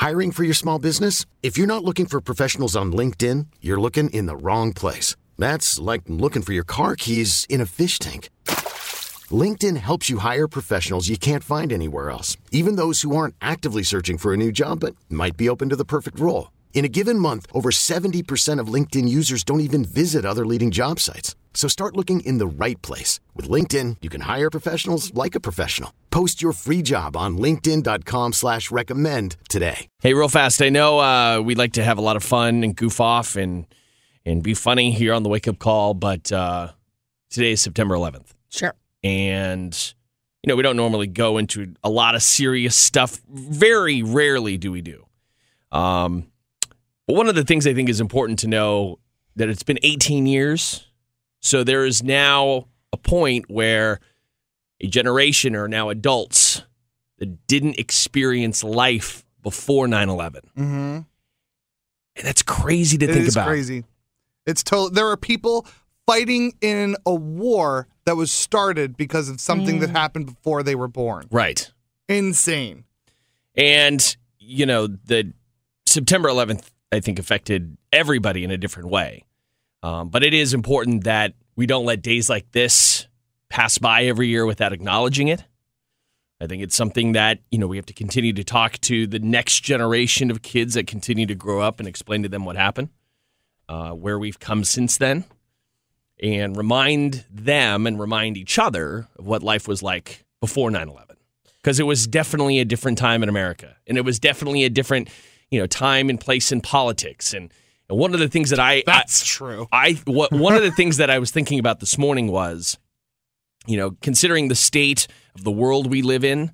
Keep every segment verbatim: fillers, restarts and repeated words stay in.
Hiring for your small business? If you're not looking for professionals on LinkedIn, you're looking in the wrong place. That's like looking for your car keys in a fish tank. LinkedIn helps you hire professionals you can't find anywhere else, even those who aren't actively searching for a new job but might be open to the perfect role. In a given month, over seventy percent of LinkedIn users don't even visit other leading job sites. So start looking in the right place. With LinkedIn, you can hire professionals like a professional. Post your free job on linkedin.com slash recommend today. Hey, real fast, I know uh, we like to have a lot of fun and goof off and, and be funny here on the Wake Up Call, but uh, today is September eleventh. Sure. And, you know, we don't normally go into a lot of serious stuff. Very rarely do we do. Um, but one of the things I think is important to know that it's been eighteen years. So there is now a point where a generation are now adults that didn't experience life before nine eleven. Mm-hmm. And that's crazy to it think is about. It's crazy. It's total. There are people fighting in a war that was started because of something mm. that happened before they were born. Right. Insane. And, you know, the September eleventh, I think, affected everybody in a different way. Um, but it is important that we don't let days like this pass by every year without acknowledging it. I think it's something that, you know, we have to continue to talk to the next generation of kids that continue to grow up and explain to them what happened, uh, where we've come since then, and remind them and remind each other of what life was like before nine eleven. Because it was definitely a different time in America, and it was definitely a different, you know, time and place in politics. And And one of the things that I that's I, true. I what one of the things that I was thinking about this morning was, you know, considering the state of the world we live in,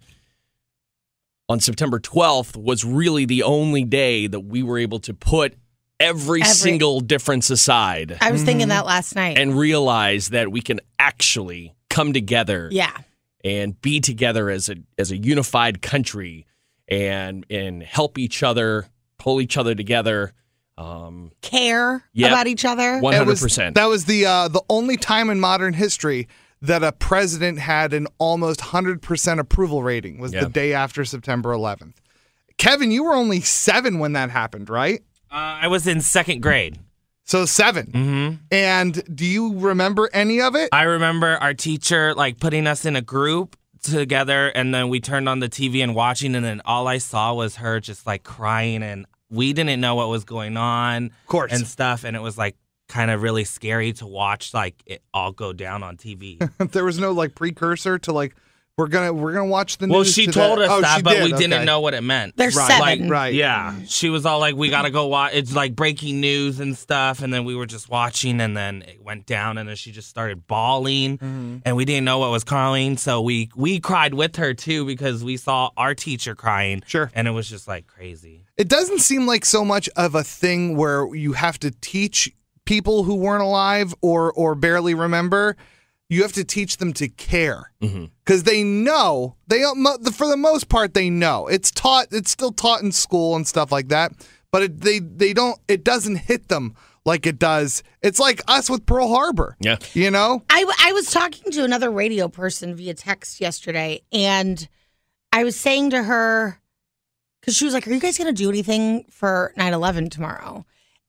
on September twelfth was really the only day that we were able to put every, every single difference aside. I was mm-hmm. thinking that last night. And realize that we can actually come together. Yeah. And be together as a as a unified country and and help each other, pull each other together. Um, Care yep, about each other. one hundred percent. That was the uh, the only time in modern history that a president had an almost one hundred percent approval rating was yep. the day after September eleventh. Kevin, you were only seven when that happened, right? Uh, I was in second grade. So seven. Mm-hmm. And do you remember any of it? I remember our teacher like putting us in a group together, and then we turned on the T V and watching, and then all I saw was her just like crying, and we didn't know what was going on, of course, and stuff, and it was like kind of really scary to watch like it all go down on T V. There was no like precursor to like we're gonna we're gonna watch the news. Well, she today. told us oh, that, but did. we okay. didn't know what it meant. There's right. seven, like, right? Yeah, she was all like, "We gotta go watch." It's like breaking news and stuff, and then we were just watching, and then it went down, and then she just started bawling, mm-hmm. and we didn't know what was coming, so we we cried with her too because we saw our teacher crying. Sure, and it was just like crazy. It doesn't seem like so much of a thing where you have to teach people who weren't alive or or barely remember. You have to teach them to care because mm-hmm. they know they for the most part they know it's taught. It's still taught in school and stuff like that, but it, they they don't. It doesn't hit them like it does. It's like us with Pearl Harbor. Yeah, you know. I I was talking to another radio person via text yesterday, and I was saying to her because she was like, "Are you guys going to do anything for nine eleven tomorrow?"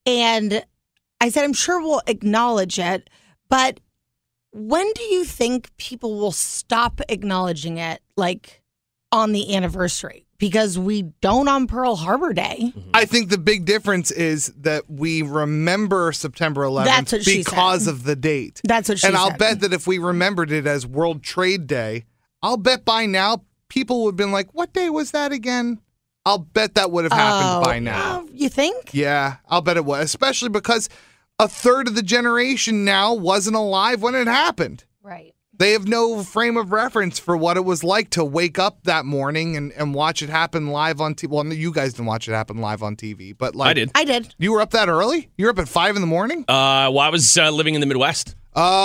And I said, "I'm sure we'll acknowledge it, but." When do you think people will stop acknowledging it, like, on the anniversary? Because we don't on Pearl Harbor Day. I think the big difference is that we remember September eleventh That's what she because said. of the date. That's what she and said. And I'll bet that if we remembered it as World Trade Day, I'll bet by now people would have been like, what day was that again? I'll bet that would have happened oh, by now. Uh, you think? Yeah, I'll bet it would, especially because a third of the generation now wasn't alive when it happened. Right. They have no frame of reference for what it was like to wake up that morning and, and watch it happen live on T V. Well, you guys didn't watch it happen live on T V, but like I did. I did. You were up that early? You were up at five in the morning? Uh, well, I was uh, living in the Midwest.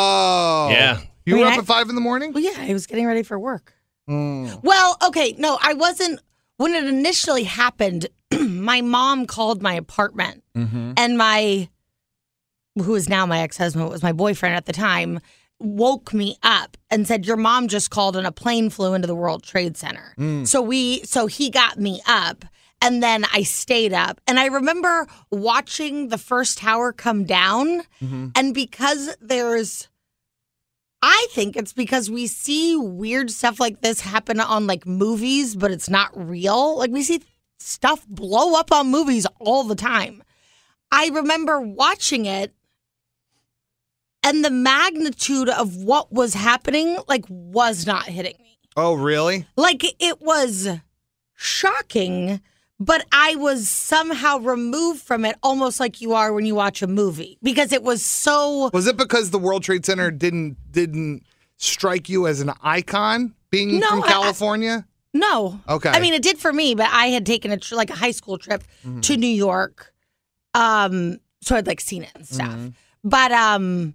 Oh. Yeah. You I mean, were up I, at five in the morning? Well, yeah, I was getting ready for work. Mm. Well, okay, no, I wasn't. When it initially happened, my mom called my apartment, mm-hmm. and my... who is now my ex-husband, was my boyfriend at the time, woke me up and said, your mom just called and a plane flew into the World Trade Center. Mm. So we, so he got me up And then I stayed up. And I remember watching the first tower come down. Mm-hmm. And because there's, I think it's because we see weird stuff like this happen on like movies, but it's not real. Like we see stuff blow up on movies all the time. I remember watching it and the magnitude of what was happening like was not hitting me. Oh, really? Like it was shocking. But I was somehow removed from it almost like you are when you watch a movie because it was so... Was it because the World Trade Center didn't didn't strike you as an icon being no, from California? I, no. Okay. I mean, it did for me, but I had taken a tr- like a high school trip mm-hmm. to New York. Um, so I'd like seen it and stuff. Mm-hmm. But um,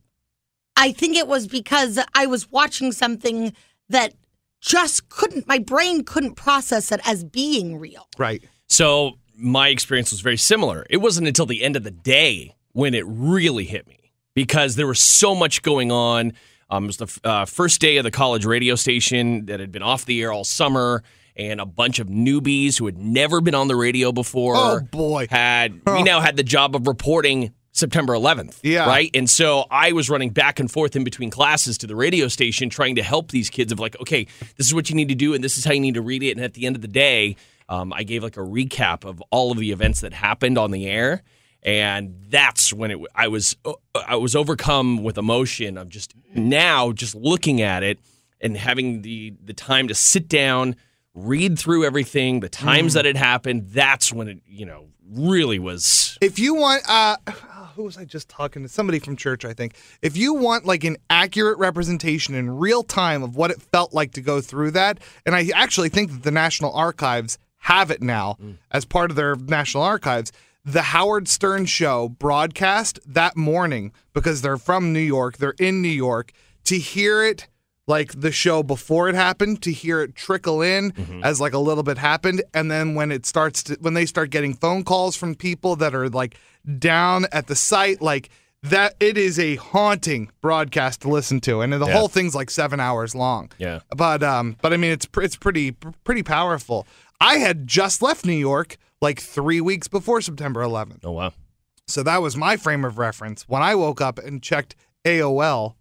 I think it was because I was watching something that just couldn't, my brain couldn't process it as being real. Right. So my experience was very similar. It wasn't until the end of the day when it really hit me because there was so much going on. Um, it was the uh, first day of the college radio station that had been off the air all summer, and a bunch of newbies who had never been on the radio before. Oh, boy. Had oh. we now had the job of reporting September eleventh. Yeah. Right? And so I was running back and forth in between classes to the radio station trying to help these kids of like, okay, this is what you need to do, and this is how you need to read it. And at the end of the day, Um, I gave like a recap of all of the events that happened on the air, and that's when it. I was I was overcome with emotion of just now just looking at it and having the the time to sit down, read through everything, the times mm. that it happened. That's when it you know really was. If you want, uh, who was I just talking to? Somebody from church, I think. If you want like an accurate representation in real time of what it felt like to go through that, and I actually think that the National Archives have it now mm. as part of their National Archives. The Howard Stern show broadcast that morning because they're from New York. They're in New York. To hear it like the show before it happened, to hear it trickle in mm-hmm. as like a little bit happened. And then when it starts to, when they start getting phone calls from people that are like down at the site, like that, it is a haunting broadcast to listen to. And the yeah. whole thing's like seven hours long. Yeah. But, um, but I mean, it's, it's pretty, pretty powerful. I had just left New York like three weeks before September eleventh. Oh, wow. So that was my frame of reference when I woke up and checked A O L.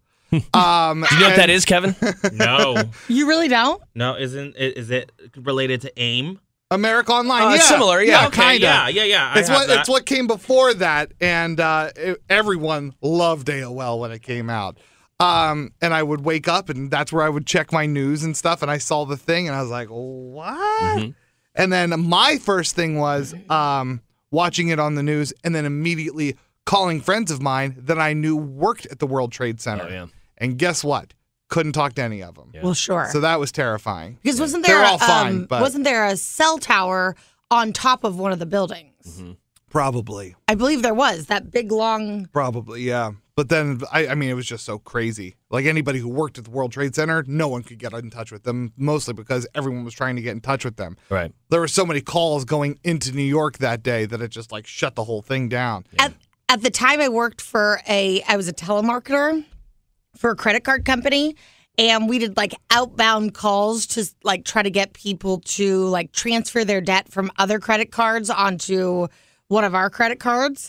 Um, Do you know what that is, Kevin? No. You really don't? No, isn't it, is it related to AIM? America Online, uh, yeah. Similar, yeah. yeah okay, kind of. Yeah, yeah, yeah. It's what, it's what came before that, and uh, it, everyone loved A O L when it came out. Um, and I would wake up, and that's where I would check my news and stuff, and I saw the thing, and I was like, what? Mm-hmm. And then my first thing was um, watching it on the news and then immediately calling friends of mine that I knew worked at the World Trade Center. Oh, yeah. And guess what? Couldn't talk to any of them. Yeah. Well, sure. So that was terrifying. Because wasn't there They're all um, fine, but wasn't there a cell tower on top of one of the buildings? Mm-hmm. Probably. I believe there was that big long. Probably, yeah. But then, I, I mean, it was just so crazy. Like anybody who worked at the World Trade Center, no one could get in touch with them, mostly because everyone was trying to get in touch with them. Right. There were so many calls going into New York that day that it just like shut the whole thing down. Yeah. At, at the time, I worked for a, I was a telemarketer for a credit card company. And we did like outbound calls to like try to get people to like transfer their debt from other credit cards onto one of our credit cards.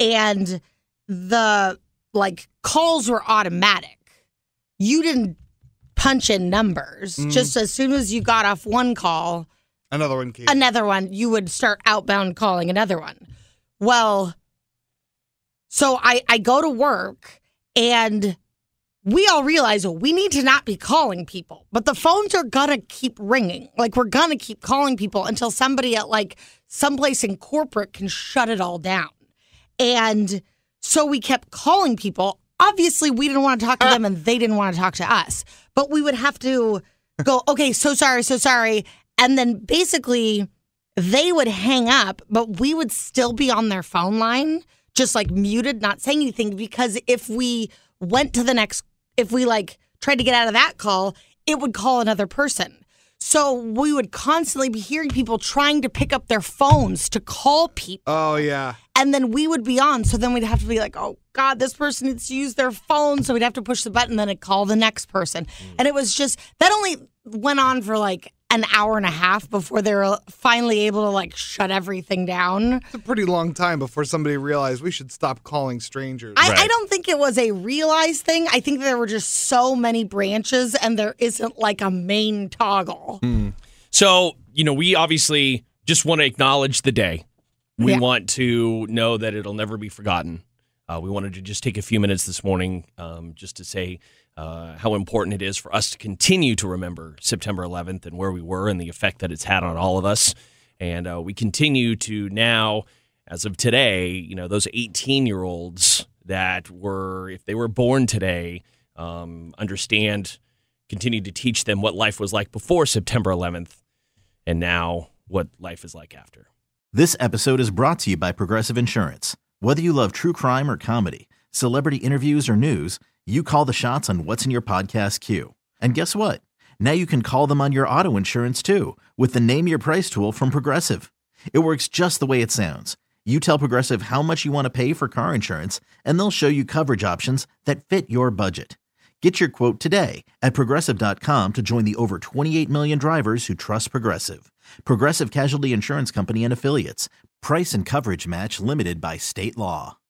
And the like calls were automatic. You didn't punch in numbers. Mm. Just as soon as you got off one call, another one came. Another one, you would start outbound calling another one. Well, so I, I go to work and we all realize, oh, we need to not be calling people, but the phones are going to keep ringing. Like, we're going to keep calling people until somebody at, like, someplace in corporate can shut it all down. And so we kept calling people. Obviously, we didn't want to talk to them, and they didn't want to talk to us. But we would have to go, okay, so sorry, so sorry. And then basically, they would hang up, but we would still be on their phone line, just, like, muted, not saying anything, because if we went to the next if we like tried to get out of that call, it would call another person. So we would constantly be hearing people trying to pick up their phones to call people. Oh, yeah. And then we would be on. So then we'd have to be like, oh, God, this person needs to use their phone. So we'd have to push the button, then it'd call the next person. Mm. And it was just, that only went on for like an hour and a half before they were finally able to like shut everything down. It's a pretty long time before somebody realized we should stop calling strangers. I, Right. I don't think it was a realized thing. I think there were just so many branches and there isn't like a main toggle. So, you know, we obviously just want to acknowledge the day. We Yeah. want to know that it'll never be forgotten. Uh, we wanted to just take a few minutes this morning um, just to say uh, how important it is for us to continue to remember September eleventh and where we were and the effect that it's had on all of us. And uh, we continue to now, as of today, you know, those eighteen-year-olds that were, if they were born today, um, understand, continue to teach them what life was like before September eleventh and now what life is like after. This episode is brought to you by Progressive Insurance. Whether you love true crime or comedy, celebrity interviews or news, you call the shots on what's in your podcast queue. And guess what? Now you can call them on your auto insurance too with the Name Your Price tool from Progressive. It works just the way it sounds. You tell Progressive how much you want to pay for car insurance, and they'll show you coverage options that fit your budget. Get your quote today at Progressive dot com to join the over twenty-eight million drivers who trust Progressive. Progressive Casualty Insurance Company and Affiliates. Price and coverage match limited by state law.